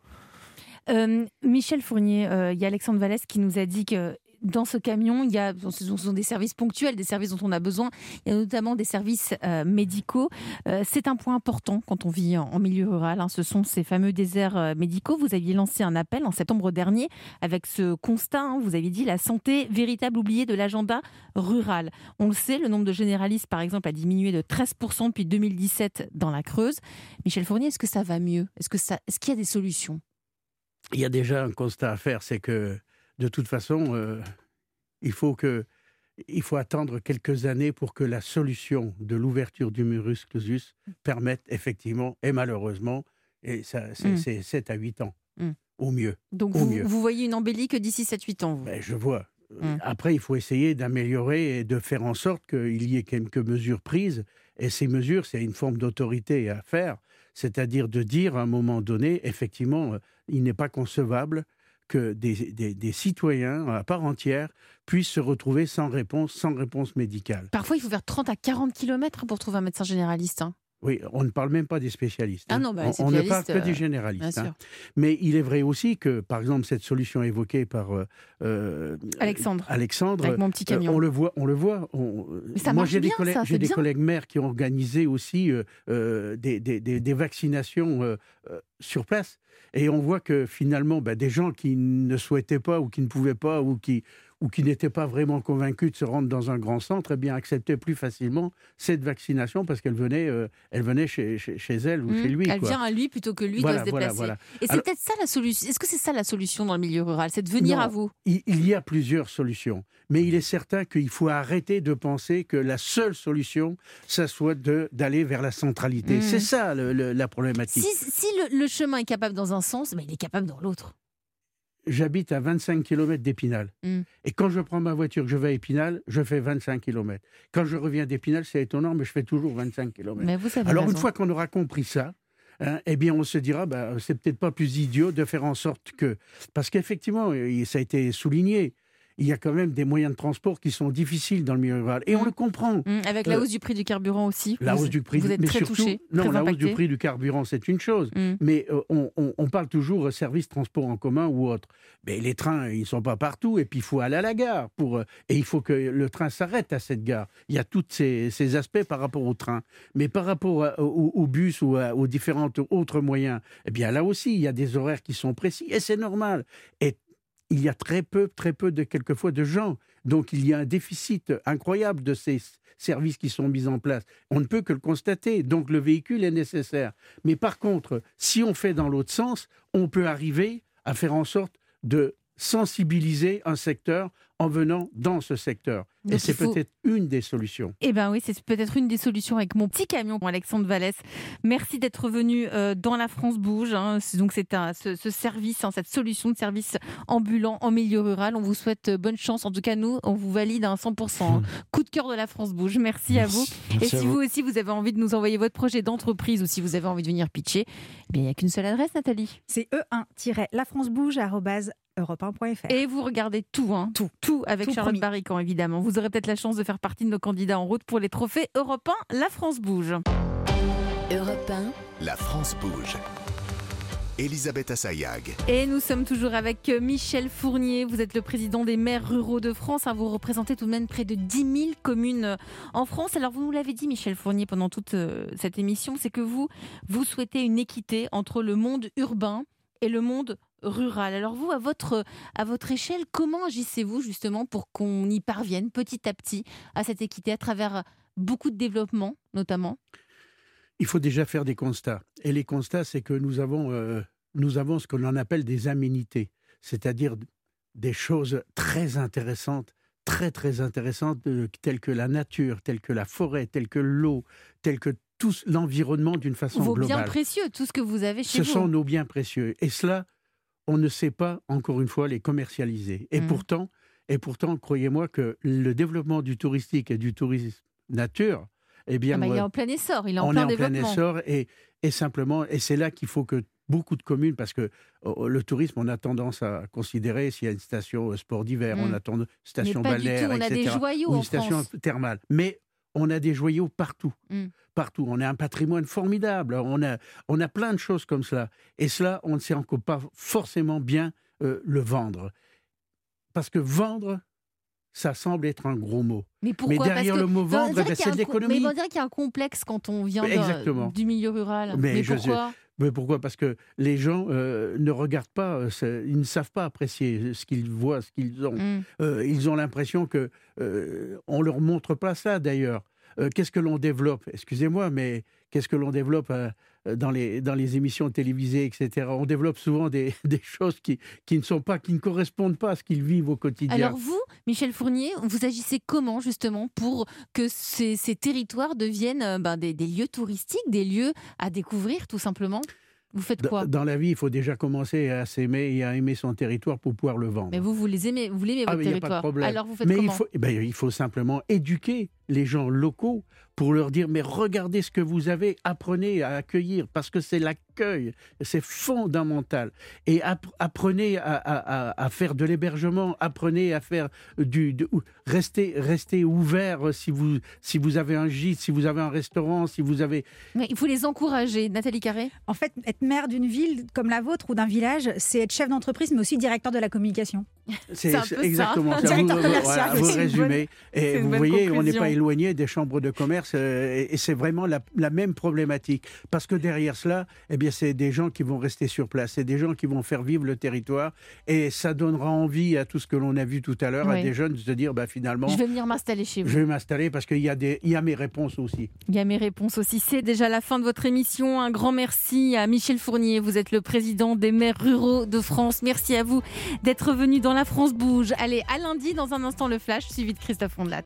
Michel Fournier, il y a Alexandre Vallès qui nous a dit que dans ce camion, ce sont des services ponctuels, des services dont on a besoin. Il y a notamment des services médicaux. C'est un point important quand on vit en milieu rural. Ce sont ces fameux déserts médicaux. Vous aviez lancé un appel en septembre dernier avec ce constat. Vous aviez dit la santé, véritable oubliée de l'agenda rural. On le sait, le nombre de généralistes, par exemple, a diminué de 13% depuis 2017 dans la Creuse. Michel Fournier, est-ce que ça va mieux ? Est-ce qu'il y a des solutions ? Il y a déjà un constat à faire, c'est que de toute façon, il faut attendre quelques années pour que la solution de l'ouverture du Murus Clausus permette effectivement, et malheureusement, c'est 7 à 8 ans, au mieux. Donc vous voyez une embellie que d'ici 7-8 ans Je vois. Après, il faut essayer d'améliorer et de faire en sorte qu'il y ait quelques mesures prises. Et ces mesures, c'est une forme d'autorité à faire. C'est-à-dire de dire à un moment donné, effectivement, il n'est pas concevable que des citoyens à part entière puissent se retrouver sans réponse médicale. Parfois, il faut faire 30 à 40 km pour trouver un médecin généraliste. Oui, on ne parle même pas des spécialistes. Ah non, on ne parle que des généralistes. Mais il est vrai aussi que, par exemple, cette solution évoquée par Alexandre, avec mon petit camion. On le voit. Mais ça marche bien, j'ai des collègues maires qui ont organisé aussi des vaccinations sur place. Et on voit que finalement, des gens qui ne souhaitaient pas ou qui ne pouvaient pas ou qui n'étaient pas vraiment convaincus de se rendre dans un grand centre, acceptaient plus facilement cette vaccination parce qu'elle venait chez elle ou chez lui. Elle vient à lui plutôt que lui doit se déplacer. Voilà. Et c'est peut-être ça la solution. Est-ce que c'est ça la solution dans le milieu rural ? C'est de venir à vous ? Il y a plusieurs solutions. Mais il est certain qu'il faut arrêter de penser que la seule solution, ça soit d'aller vers la centralité. C'est ça la problématique. Si le chemin est capable dans un sens, il est capable dans l'autre. J'habite à 25 km d'Épinal. Et quand je prends ma voiture, que je vais à Épinal, je fais 25 km. Quand je reviens d'Épinal, c'est étonnant, mais je fais toujours 25 km. Mais vous avez Alors, raison. une fois qu'on aura compris ça, on se dira, c'est peut-être pas plus idiot de faire en sorte que... Parce qu'effectivement, ça a été souligné, il y a quand même des moyens de transport qui sont difficiles dans le milieu rural. Et on le comprend. Avec la hausse du prix du carburant aussi. La hausse du prix, vous êtes mais très surtout, touché, non, très la impacté. hausse du prix du carburant, c'est une chose. Mais on parle toujours service transport en commun ou autre. Mais les trains, ils ne sont pas partout. Et puis, il faut aller à la gare. Et il faut que le train s'arrête à cette gare. Il y a tous ces aspects par rapport au train. Mais par rapport au bus ou aux différents autres moyens, là aussi, il y a des horaires qui sont précis. Et c'est normal. Et il y a très peu quelquefois de gens. Donc il y a un déficit incroyable de ces services qui sont mis en place. On ne peut que le constater. Donc le véhicule est nécessaire. Mais par contre, si on fait dans l'autre sens, on peut arriver à faire en sorte de sensibiliser un secteur en venant dans ce secteur. Donc, et c'est peut-être une des solutions. Oui, c'est peut-être une des solutions avec mon petit camion, Alexandre Vallès. Merci d'être venu dans La France Bouge. Donc c'est ce service, cette solution de service ambulant en milieu rural. On vous souhaite bonne chance. En tout cas, nous, on vous valide à 100%. Coup de cœur de La France Bouge. Merci à vous. Et si vous aussi, vous avez envie de nous envoyer votre projet d'entreprise ou si vous avez envie de venir pitcher, il n'y a qu'une seule adresse, Nathalie. C'est e1-lafrancebouge@europe1.fr. Et vous regardez tout avec Tout Charlotte promis. Barrican, évidemment. Vous aurez peut-être la chance de faire partie de nos candidats en route pour les trophées Europe 1, La France Bouge. Europe 1, La France bouge. Elisabeth Assayag. Et nous sommes toujours avec Michel Fournier. Vous êtes le président des maires ruraux de France. Vous représentez tout de même près de 10 000 communes en France. Alors vous nous l'avez dit, Michel Fournier, pendant toute cette émission, c'est que vous souhaitez une équité entre le monde urbain et le monde rural. Alors vous, à votre échelle, comment agissez-vous justement pour qu'on y parvienne petit à petit à cette équité à travers beaucoup de développement, notamment ? Il faut déjà faire des constats. Et les constats, c'est que nous avons ce qu'on appelle des aménités, c'est-à-dire des choses très intéressantes, très très intéressantes, telles que la nature, telles que la forêt, telles que l'eau, telles que tout l'environnement d'une façon Vos globale. biens précieux, tout ce que vous avez chez Ce vous. sont nos biens précieux. Et cela, on ne sait pas, encore une fois, les commercialiser. Et pourtant, croyez-moi que le développement du touristique et du tourisme nature, eh bien, il est en plein essor, il est en on plein est en plein développement. essor et simplement, et c'est là qu'il faut que beaucoup de communes, parce que le tourisme, on a tendance à considérer s'il y a une station sport d'hiver, on a une station Mais pas du tout, balnéaire, on a etc., des joyaux ou en une station France. thermale. Mais on a des joyaux partout. Partout. On a un patrimoine formidable. On a plein de choses comme cela. Et cela, on ne sait encore pas forcément bien le vendre. Parce que vendre, ça semble être un gros mot. Mais pourquoi? derrière le mot vendre, c'est de l'économie. Mais on dirait qu'il y a un complexe quand on vient du milieu rural. Mais pourquoi? Mais pourquoi? Parce que les gens ne regardent pas, ils ne savent pas apprécier ce qu'ils voient, ce qu'ils ont. Ils ont l'impression que on leur montre pas ça d'ailleurs. Qu'est-ce que l'on développe? Excusez-moi, mais qu'est-ce que l'on développe dans les émissions télévisées, etc. On développe souvent des choses qui ne correspondent pas à ce qu'ils vivent au quotidien. Alors vous, Michel Fournier, vous agissez comment justement pour que ces territoires deviennent des lieux touristiques, des lieux à découvrir tout simplement? Vous faites quoi? Dans la vie, il faut déjà commencer à s'aimer et à aimer son territoire pour pouvoir le vendre. Mais vous l'aimez votre territoire. Il n'y a pas de problème. Alors vous faites comment? Il faut simplement éduquer les gens locaux pour leur dire, mais regardez ce que vous avez, apprenez à accueillir, parce que c'est l'accueil, c'est fondamental. Et apprenez à faire de l'hébergement, apprenez à faire restez ouvert si vous avez un gîte, si vous avez un restaurant, si vous avez... Mais il faut les encourager. Nathalie Carré? En fait, être maire d'une ville comme la vôtre ou d'un village, c'est être chef d'entreprise, mais aussi directeur de la communication. C'est un peu exactement ça. Directeur commercial, Vous c'est une résumez. Et une vous bonne voyez, on n'est conclusion. pas éloigné des chambres de commerce et c'est vraiment la même problématique. Parce que derrière cela, eh bien, c'est des gens qui vont rester sur place, c'est des gens qui vont faire vivre le territoire et ça donnera envie à tout ce que l'on a vu tout à l'heure, à des jeunes de se dire, finalement, Je vais venir m'installer chez vous. je vais m'installer parce qu'il y a mes réponses aussi. Il y a mes réponses aussi. C'est déjà la fin de votre émission. Un grand merci à Michel Fournier. Vous êtes le président des maires ruraux de France. Merci à vous d'être venu dans La France Bouge. Allez, à lundi, dans un instant, le Flash, suivi de Christophe Rondelat.